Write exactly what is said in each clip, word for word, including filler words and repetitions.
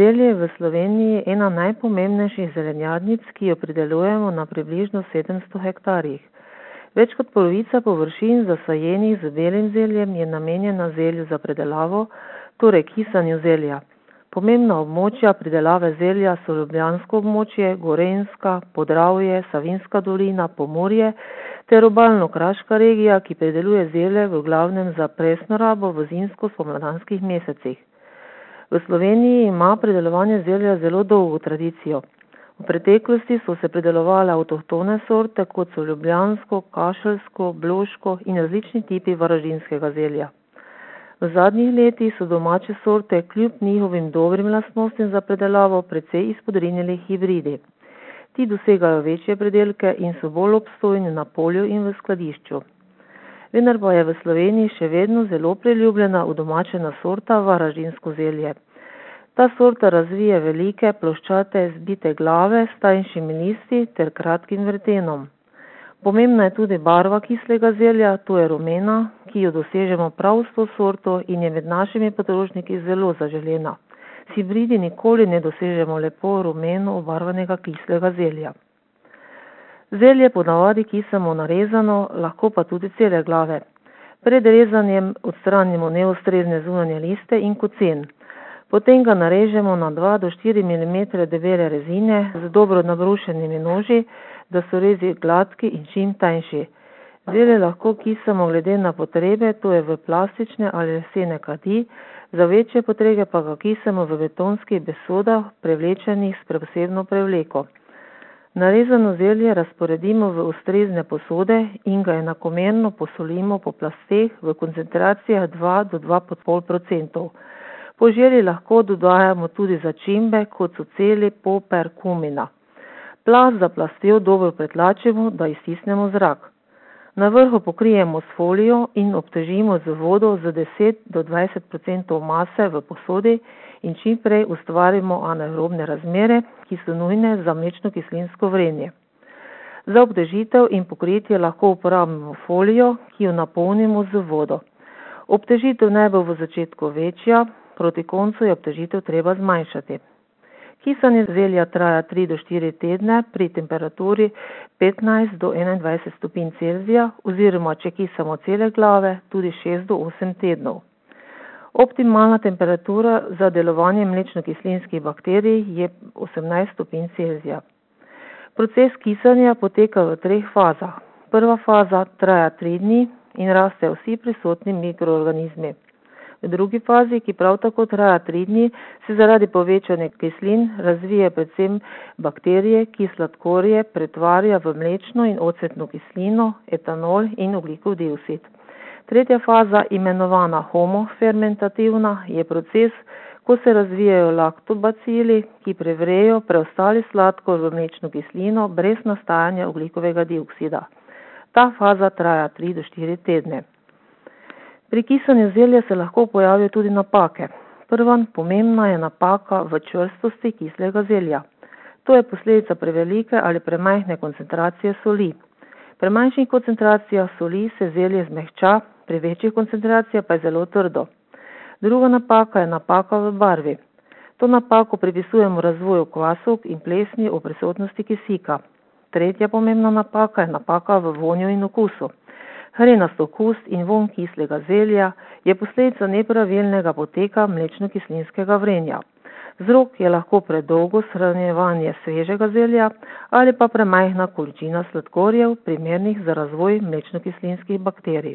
Zelje je v Sloveniji ena najpomembnejših zelenjadnic, ki jo pridelujemo na približno sedemsto hektarjih. Več kot polovica površin zasajenih z belim zeljem je namenjena zelju za predelavo, torej kisanju zelja. Pomembna območja pridelave zelja so ljubljansko območje, Gorenjska, Podravje, Savinjska dolina, Pomurje ter obalno-kraška regija, ki prideluje zelje v glavnem za presno rabo v zimsko-spomladanskih mesecih. V Sloveniji ima pridelovanje zelja zelo dolgo tradicijo. V preteklosti so se pridelovale avtohtone sorte, kot so ljubljansko, kašeljsko, bloško in različni tipi varaždinskega zelja. V zadnjih letih so domače sorte kljub njihovim dobrim lastnostim za predelavo precej izpodrinili hibridi. Ti dosegajo večje pridelke in so bolj obstojni na polju in v skladišču. Vendar pa je v Sloveniji še vedno zelo priljubljena udomačena sorta varaždinsko zelje. Ta sorta razvije velike, ploščate, zbite glave s tanjšimi listi ter kratkim vrtenom. Pomembna je tudi barva kislega zelja, to je rumena, ki jo dosežemo prav s to sorto in je med našimi potrošniki zelo zaželena. S hibridi nikoli ne dosežemo lepo rumeno obarvanega kislega zelja. Zelje ponavadi kisamo narezano, lahko pa tudi cele glave. Pred rezanjem odstranimo neustrezne zunanje liste in kocen. Potem ga narežemo na dva do štiri milimetre debele rezine z dobro nabrušenimi noži, da so rezi gladki in čim tanjši. Zelje lahko kisamo glede na potrebe, to je v plastične ali lesene kleti, za večje potrebe pa ga kisamo v betonskih besodah, prevlečenih s posebno prevleko. Narezano zelje razporedimo v ustrezne posode in ga enakomerno posolimo po plasteh v koncentracijah dva do dva cela pet procenta. Po želji lahko dodajamo tudi začimbe, kot so celi, poper, kumina. Plast za plastjo dobro pretlačimo, da iztisnemo zrak. Na vrhu pokrijemo s folijo in obtežimo z vodo z deset do dvajset procentov mase v posodi in čim prej ustvarimo anaerobne razmere, ki so nujne za mlečno-kislinsko vrenje. Za obtežitev in pokritje lahko uporabimo folijo, ki jo napolnimo z vodo. Obtežitev naj bo v začetku večja, proti koncu je obtežitev treba zmanjšati. Kisanje zelja traja tri do štiri tedne pri temperaturi petnajst do enaindvajset stopinj Celzija oziroma, če kisamo cele glave, tudi šest do osem tednov. Optimalna temperatura za delovanje mlečno-kislinskih bakterij je osemnajst stopinj Celzija. Proces kisanja poteka v treh fazah. Prva faza traja tri dni in rastejo vsi prisotni mikroorganizmi. V drugi fazi, ki prav tako traja tri dni, se zaradi povečanja kislin razvije predvsem bakterije, ki sladkorje pretvarja v mlečno in ocetno kislino, etanol in ogljikov dioksid. Tretja faza, imenovana homofermentativna, je proces, ko se razvijajo laktobacili, ki prevrejo preostali sladkor v mlečno kislino brez nastajanja ogljikovega dioksida. Ta faza traja tri do štiri tedne. Pri kisanju zelja se lahko pojavijo tudi napake. Prva pomembna je napaka v čvrstosti kislega zelja. To je posledica prevelike ali premajhne koncentracije soli. Pri manjših koncentracijah soli se zelje zmehča, pri večjih koncentracijah pa je zelo trdo. Druga napaka je napaka v barvi. To napako pripisujemo razvoju kvasovk in plesni o prisotnosti kisika. Tretja pomembna napaka je napaka v vonju in okusu. Hrenast okus in vonj kislega zelja je posledica nepravilnega poteka mlečno-kislinskega vrenja. Vzrok je lahko predolgo shranjevanje svežega zelja ali pa premajhna količina sladkorjev, primernih za razvoj mlečno-kislinskih bakterij.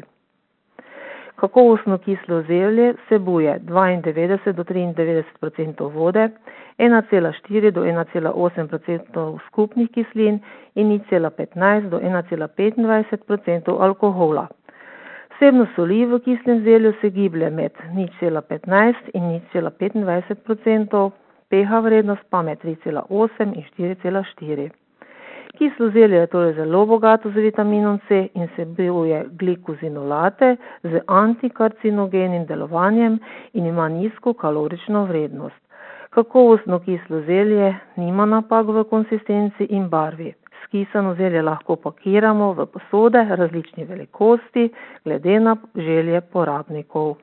Kakovostno kislo zelje vsebuje dvaindevetdeset do triindevetdeset procentov vode, ena cela štiri do ena cela osem procenta skupnih kislin in nič cela petnajst do ena cela petindvajset procenta alkohola. Vsebnost soli v kislem zelju se giblje med nič cela petnajst in nič cela petindvajset procenta, pH vrednost pa med tri cela osem in štiri cela štiri. Kislo zelje je torej zelo bogato z vitaminom C in vsebuje glikozinolate z antikarcinogenim delovanjem in ima nizko kalorično vrednost. Kakovostno kislo zelje nima napak v konsistenci in barvi. Skisano zelje lahko pakiramo v posode različnih velikosti glede na želje porabnikov.